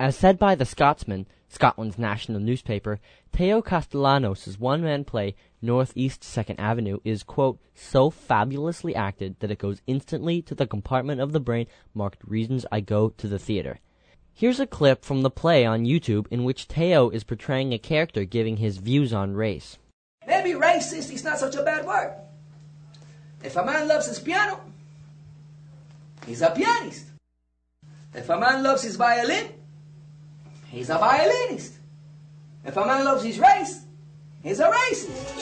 As said by The Scotsman, Scotland's national newspaper, Teo Castellanos' one-man play, Northeast 2nd Avenue, is, quote, so fabulously acted that it goes instantly to the compartment of the brain marked Reasons I Go to the Theater. Here's a clip from the play on YouTube in which Teo is portraying a character giving his views on race. Maybe racist is not such a bad word. If a man loves his piano, he's a pianist. If a man loves his violin, he's a violinist. If a man loves his race, he's a racist.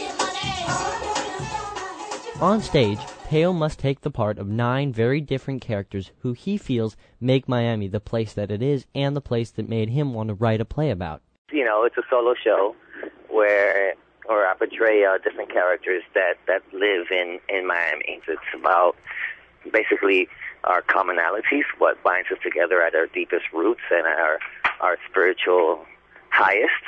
On stage, Teo must take the part of 9 very different characters who he feels make Miami the place that it is and the place that made him want to write a play about. You know, it's a solo show where I portray different characters that live in Miami. It's about basically our commonalities, what binds us together at our deepest roots and our spiritual highest.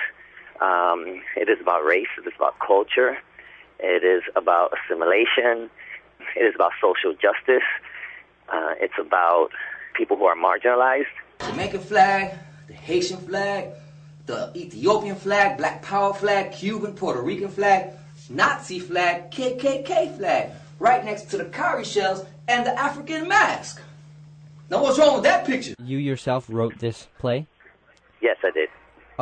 It is about race. It is about culture. It is about assimilation. It is about social justice. It's about people who are marginalized. Jamaican flag, the Haitian flag, the Ethiopian flag, Black Power flag, Cuban, Puerto Rican flag, Nazi flag, KKK flag, right next to the cowrie shells and the African mask. Now what's wrong with that picture? You yourself wrote this play? Yes, I did.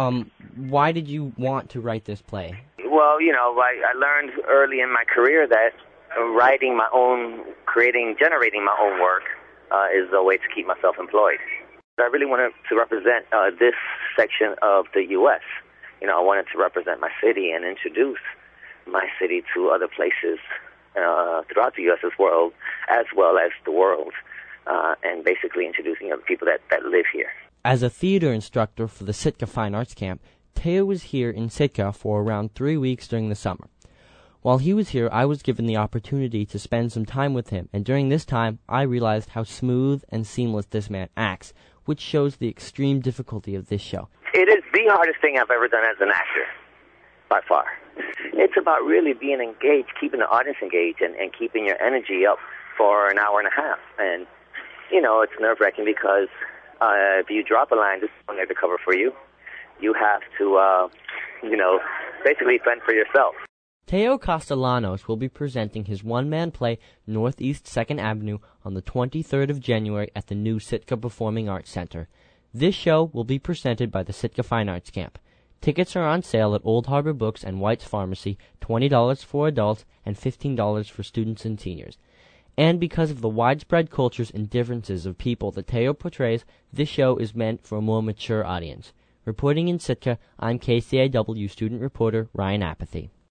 Why did you want to write this play? Well, you know, I learned early in my career that writing my own, generating my own work is a way to keep myself employed. I really wanted to represent this section of the U.S. You know, I wanted to represent my city and introduce my city to other places throughout the U.S. as well as the world, and basically introducing other people that live here. As a theater instructor for the Sitka Fine Arts Camp, Teo was here in Sitka for around 3 weeks during the summer. While he was here, I was given the opportunity to spend some time with him, and during this time, I realized how smooth and seamless this man acts, which shows the extreme difficulty of this show. It is the hardest thing I've ever done as an actor, by far. It's about really being engaged, keeping the audience engaged, and keeping your energy up for an hour and a half. And, you know, it's nerve-wracking because if you drop a line, this is not there to cover for you. You have to, basically fend for yourself. Teo Castellanos will be presenting his one-man play, Northeast 2nd Avenue, on the 23rd of January at the new Sitka Performing Arts Center. This show will be presented by the Sitka Fine Arts Camp. Tickets are on sale at Old Harbor Books and White's Pharmacy, $20 for adults and $15 for students and seniors. And because of the widespread cultures and differences of people that Teo portrays, this show is meant for a more mature audience. Reporting in Sitka, I'm KCAW student reporter Ryan Apathy.